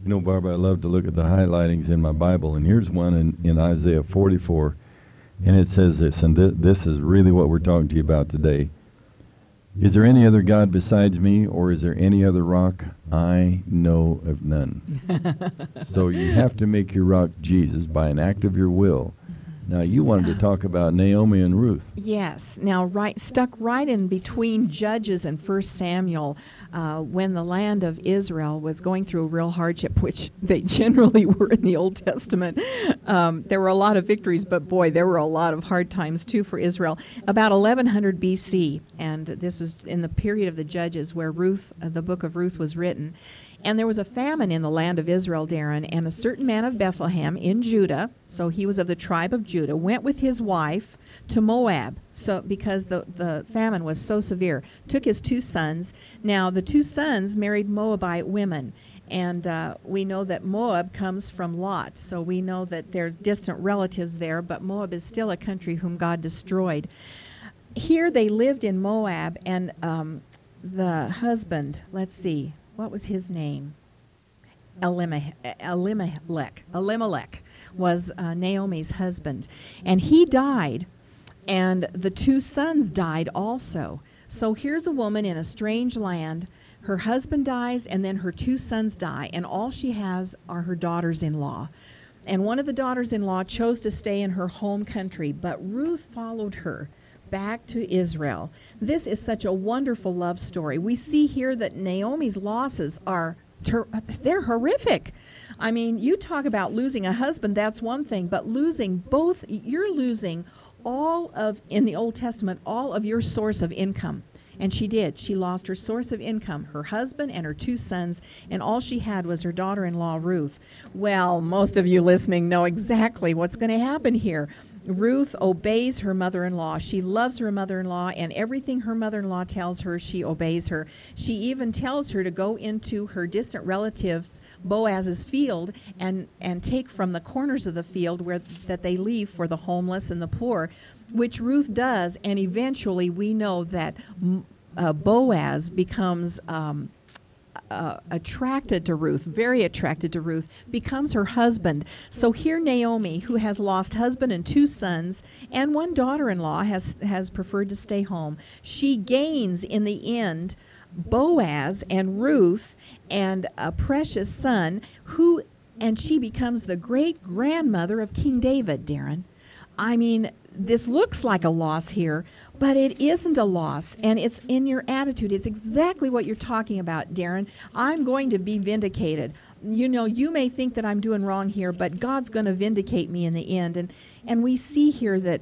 You know, Barbara, I love to look at the highlightings in my Bible, and here's one in Isaiah 44, and it says this, and this is really what we're talking to you about today. Is there any other God besides me, or is there any other rock? I know of none. So you have to make your rock Jesus by an act of your will. Now, you wanted to talk about Naomi and Ruth. Yes. Now, stuck right in between Judges and 1 Samuel, when the land of Israel was going through a real hardship, which they generally were in the Old Testament. There were a lot of victories, but boy, there were a lot of hard times too for Israel. About 1100 BC, and this was in the period of the Judges where Ruth, the book of Ruth was written. And there was a famine in the land of Israel, Darren, and a certain man of Bethlehem in Judah, so he was of the tribe of Judah, went with his wife to Moab, so because the famine was so severe, took his 2 sons. Now, the 2 sons married Moabite women, and we know that Moab comes from Lot, so we know that there's distant relatives there, but Moab is still a country whom God destroyed. Here they lived in Moab, and the husband, let's see, what was his name? Elimelech was Naomi's husband. And he died, and the 2 sons died also. So here's a woman in a strange land. Her husband dies, and then her 2 sons die, and all she has are her daughters-in-law. And one of the daughters-in-law chose to stay in her home country, but Ruth followed her back to Israel. This is such a wonderful love story. We see here that Naomi's losses are they're horrific. I mean, you talk about losing a husband, that's one thing, but losing both, you're losing in the Old Testament, all of your source of income. And she did. She lost her source of income, her husband and her 2 sons, and all she had was her daughter-in-law, Ruth. Well, most of you listening know exactly what's going to happen here. Ruth obeys her mother-in-law. She loves her mother-in-law, and everything her mother-in-law tells her, she obeys her. She even tells her to go into her distant relatives, Boaz's field, and take from the corners of the field that they leave for the homeless and the poor, which Ruth does, and eventually we know that Boaz becomes attracted to Ruth, very attracted to Ruth, becomes her husband. So here Naomi, who has lost husband and 2 sons, and 1 daughter-in-law, has preferred to stay home. She gains in the end Boaz and Ruth and a precious son, and she becomes the great-grandmother of King David, Darren. I mean, this looks like a loss here, but it isn't a loss, and it's in your attitude. It's exactly what you're talking about, Darren. I'm going to be vindicated. You know, you may think that I'm doing wrong here, but God's going to vindicate me in the end. And we see here that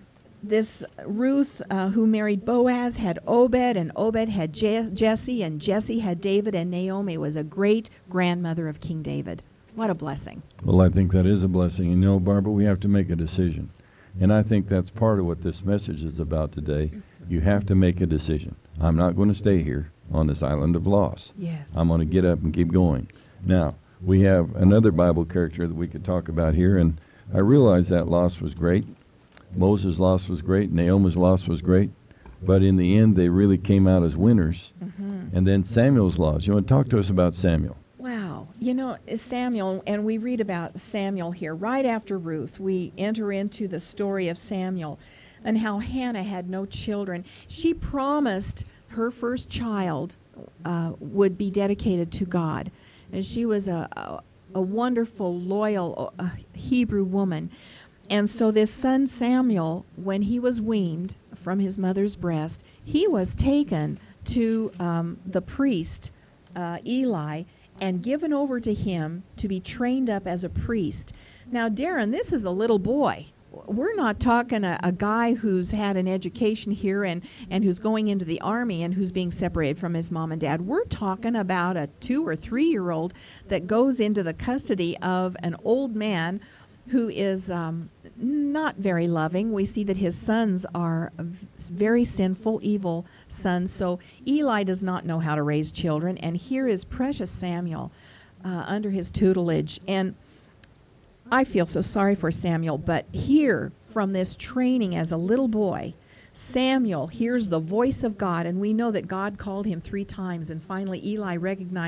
this Ruth, who married Boaz, had Obed, and Obed had Jesse, and Jesse had David, and Naomi was a great-grandmother of King David. What a blessing. Well, I think that is a blessing. You know, Barbara, we have to make a decision. And I think that's part of what this message is about today. You have to make a decision. I'm not going to stay here on this island of loss. Yes. I'm going to get up and keep going. Now, we have another Bible character that we could talk about here, and I realize that loss was great. Moses' loss was great. Naomi's loss was great. But in the end, they really came out as winners. Mm-hmm. And then Samuel's loss. You want to talk to us about Samuel? Wow. You know, Samuel, and we read about Samuel here. Right after Ruth, we enter into the story of Samuel and how Hannah had no children. She promised her first child would be dedicated to God. And she was a wonderful, loyal Hebrew woman. And so this son Samuel, when he was weaned from his mother's breast, he was taken to the priest, Eli, and given over to him to be trained up as a priest. Now, Darren, this is a little boy. We're not talking a guy who's had an education here and who's going into the army and who's being separated from his mom and dad. We're talking about a 2 or 3-year-old that goes into the custody of an old man who is not very loving. We see that his sons are very sinful, evil sons. So Eli does not know how to raise children, and here is precious Samuel under his tutelage. And I feel so sorry for Samuel, but here, from this training as a little boy, Samuel hears the voice of God, and we know that God called him 3 times, and finally Eli recognized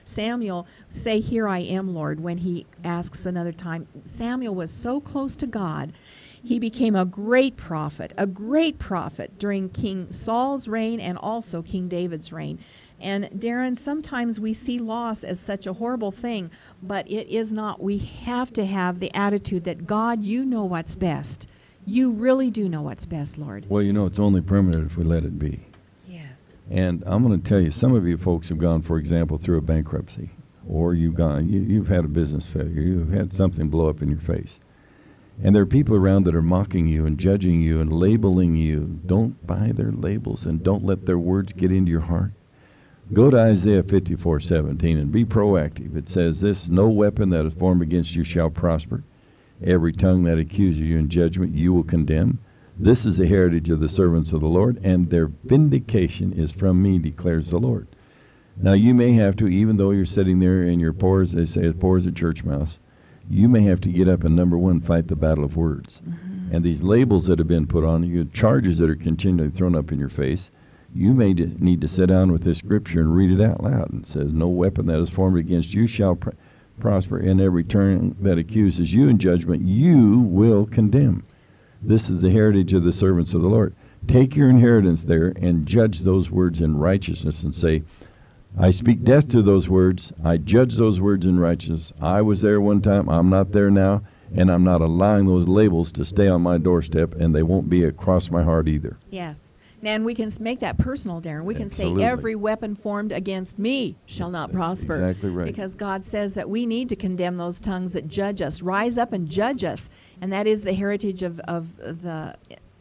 Samuel say, "Here I am, Lord," when he asks another time. Samuel was so close to God. He became a great prophet during King Saul's reign and also King David's reign. And Darren, sometimes we see loss as such a horrible thing, but it is not. We have to have the attitude that, God, you know what's best. You really do know what's best, Lord. Well, it's only permanent if we let it be. Yes. And I'm going to tell you, some of you folks have gone, for example, through a bankruptcy, or you've had a business failure. You've had something blow up in your face. And there are people around that are mocking you and judging you and labeling you. Don't buy their labels and don't let their words get into your heart. Go to Isaiah 54:17 and be proactive. It says this, "No weapon that is formed against you shall prosper. Every tongue that accuses you in judgment you will condemn. This is the heritage of the servants of the Lord, and their vindication is from me, declares the Lord." Now you may have to, even though you're sitting there and you're poor, as they say, as poor as a church mouse, you may have to get up and, number one, fight the battle of words. Mm-hmm. And these labels that have been put on you, charges that are continually thrown up in your face, you may need to sit down with this scripture and read it out loud. It says, "No weapon that is formed against you shall prosper, and every tongue that accuses you in judgment you will condemn. This is the heritage of the servants of the Lord." Take your inheritance there and judge those words in righteousness and say, "I speak death to those words. I judge those words in righteousness. I was there one time. I'm not there now. And I'm not allowing those labels to stay on my doorstep, and they won't be across my heart either." Yes. And we can make that personal, Darren. We can Absolutely. say, "Every weapon formed against me shall not prosper." Exactly right. Because God says that we need to condemn those tongues that judge us. Rise up and judge us. And that is the heritage of the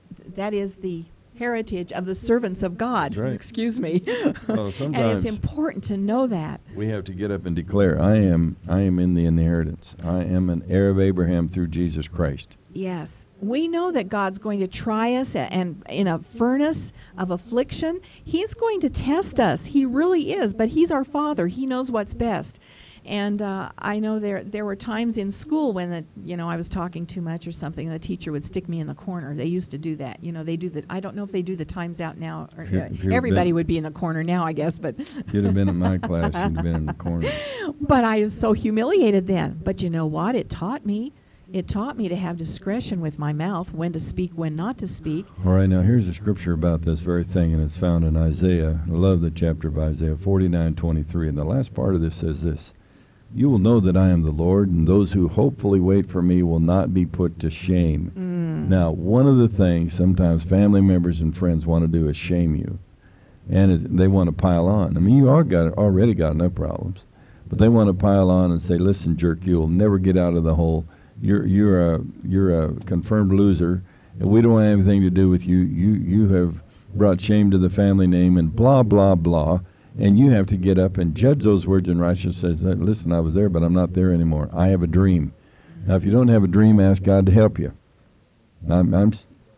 servants of God. That's right. Excuse me. Well, And sometimes it's important to know that. we have to get up and declare, I am in the inheritance. I am an heir of Abraham through Jesus Christ. Yes. We know that God's going to try us and in a furnace of affliction. He's going to test us. He really is. But He's our Father. He knows what's best. And I know there were times in school when I was talking too much or something, and the teacher would stick me in the corner. They used to do that. They do that. I don't know if they do the Times Out now. Or, everybody would be in the corner now, I guess. But if you'd have been in my class, you'd have been in the corner. But I was so humiliated then. But you know what? It taught me. It taught me to have discretion with my mouth, when to speak, when not to speak. All right, now here's a scripture about this very thing, and it's found in Isaiah. I love the chapter of Isaiah 49:23, and the last part of this says this, "You will know that I am the Lord, and those who hopefully wait for me will not be put to shame." Now, one of the things sometimes family members and friends want to do is shame you, and they want to pile on. I mean, you already got enough problems, but they want to pile on and say, "Listen, jerk, you'll never get out of the hole. You're a confirmed loser, and we don't want anything to do with you. You have brought shame to the family name," and blah blah blah. And you have to get up and judge those words in righteousness. Says, "Listen, I was there, but I'm not there anymore. I have a dream." Now, if you don't have a dream, ask God to help you. I'm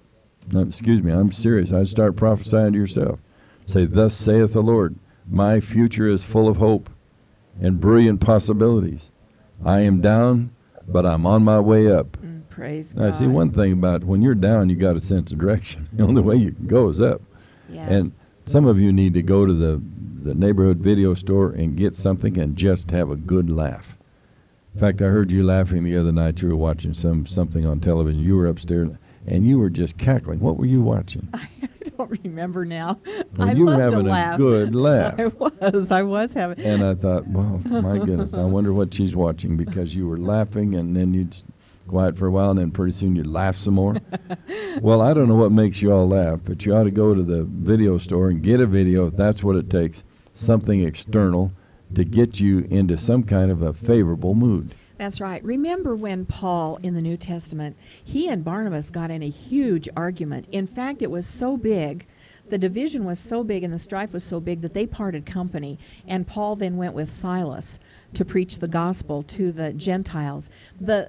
serious. I'd start prophesying to yourself. Say, "Thus saith the Lord, my future is full of hope and brilliant possibilities. I am down, but I'm on my way up." Praise Now, God. see, one thing about when you're down, you got a sense of direction. The only way you can go is up. Yes. And some of you need to go to the neighborhood video store and get something and just have a good laugh. In fact, I heard you laughing the other night. You were watching something on television. You were upstairs, and you were just cackling. What were you watching? I don't remember now. Well, I you were love to having laugh. a good laugh. I was having. And I thought, well, my goodness, I wonder what she's watching, because you were laughing, and then you'd quiet for a while, and then pretty soon you'd laugh some more. Well, I don't know what makes you all laugh, but you ought to go to the video store and get a video, if that's what it takes, something external to get you into some kind of a favorable mood. That's right. Remember when Paul in the New Testament, he and Barnabas got in a huge argument. In fact, it was so big, the division was so big and the strife was so big that they parted company. And Paul then went with Silas to preach the gospel to the Gentiles. The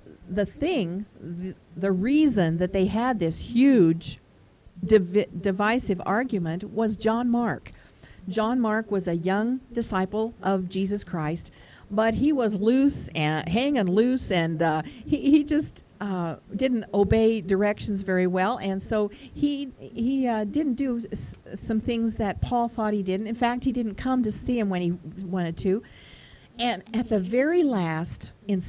reason that they had this huge divisive argument was John Mark. John Mark was a young disciple of Jesus Christ, but he was loose and hanging loose, and he just didn't obey directions very well, and so he didn't do some things that Paul thought he didn't. In fact, he didn't come to see him when he wanted to. And at the very last, in